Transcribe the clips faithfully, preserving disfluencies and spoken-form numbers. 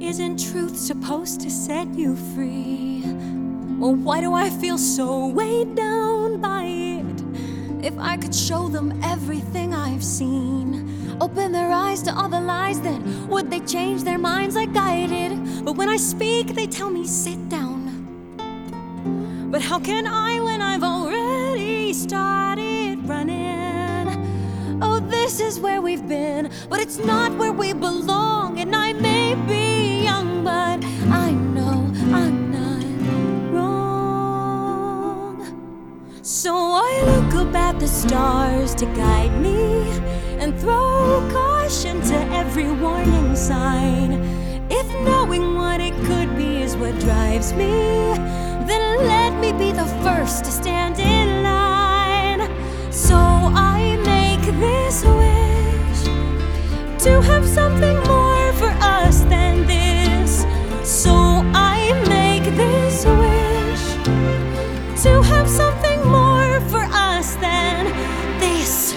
isn't truth supposed to set you free? Well, why do I feel so weighed down by it? If I could show them everything I've seen, open their eyes to all the lies, then would they change their minds like I did? But when I speak, they tell me sit down. But how can I when I've already started running? Oh, this is where we've been, but it's not where we belong. And I may be young, but I know I'm not wrong. So I look up at the stars to guide me and throw caution to every warning sign. If knowing what it could be is what drives me, then let me be the first to stand in line. So I make this wish to have something more for us than this. So I make this wish to have something more for us than this.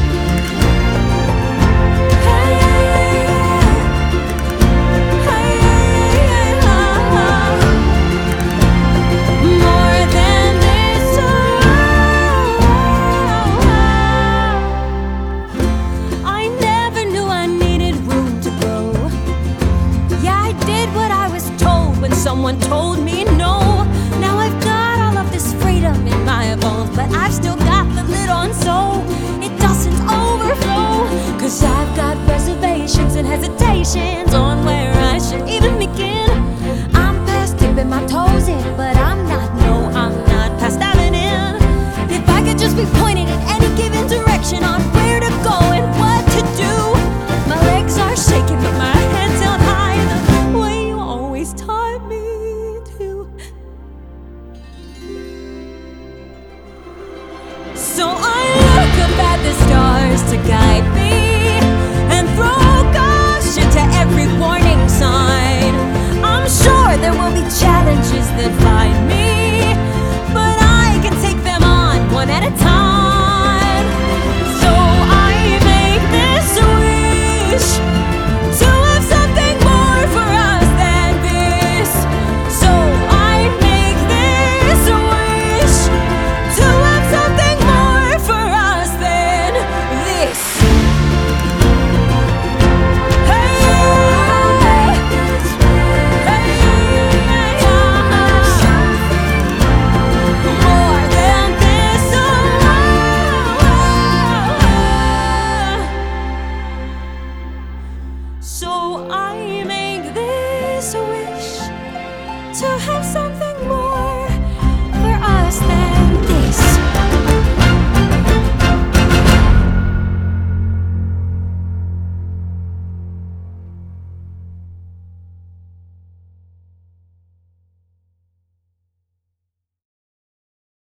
Someone told me no. Now I've got all of this freedom in my bones, but I've still got the lid on so it doesn't overflow. Cause I've got reservations and hesitations on where I should even begin. I'm past dipping my toes in, but I'm not, no, I'm not past diving in. If I could just be pointed in any given direction on where to go and what to do. My legs are shaking, but my head's held high the way you always taught me. So I look up at the stars to guide me and throw caution to every warning sign. I'm sure there will be challenges that find me, but I can take them on one at a time. So I make this wish to have something more for us than this. So I make this wish to have something more for us than this. Hey, hey, more than this. So I make this wish to have